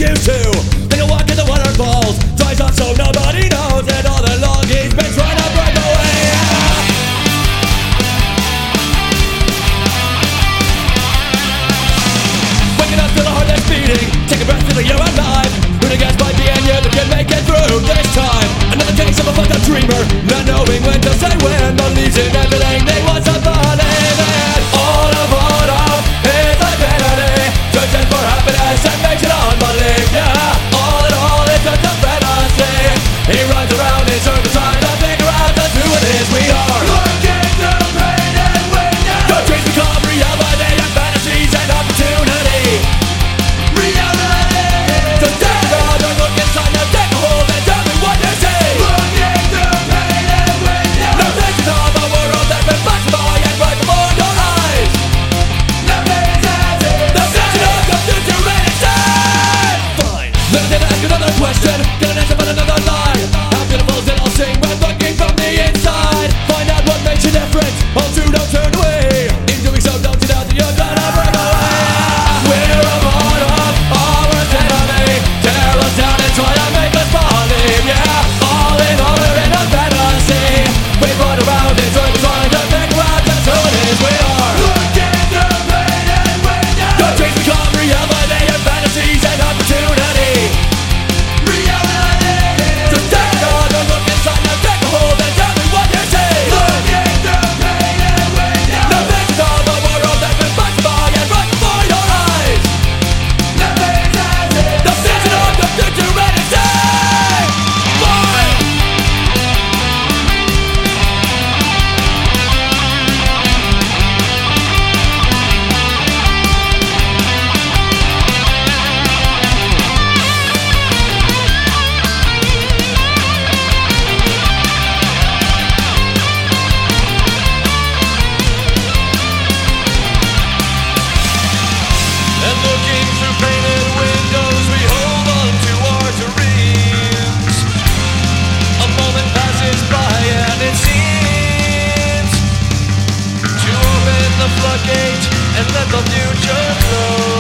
used to. Then you walk in the waterfalls, dries off so nobody knows, and all the long he's been trying to break away. Waking up to the heart that's beating, take a breath till you're alive. Who the gas might be and you're the kid make it through this time. Another case of a fucked up dreamer, not knowing when to say when, but losing everything they once have believed in. All of is identity, searching for happiness and makes it unbelief. Yeah, all in all it's just a fantasy. He runs around in circles trying to figure out just who it is we are. Looking through pain and weakness, your dreams become reality and fantasies and opportunity. Reality. So stand on or look inside now, take a hold and tell me what you see. Looking through pain and weakness, no vision of the world that's been flashed by and right before your eyes. Another question, get an answer but another lie. How beautiful is it all sing when looking from the inside? Find out what makes you different, also don't turn away. In doing so don't you doubt that you're gonna break away. We're a part of our enemy, tear us down and try to make us believe. Yeah, all in all we're in a fantasy. We run around in circles trying to figure out just who it is we are. Looking through pain and weakness, your dreams become reality and fantasies and opportunity. And let the future flow.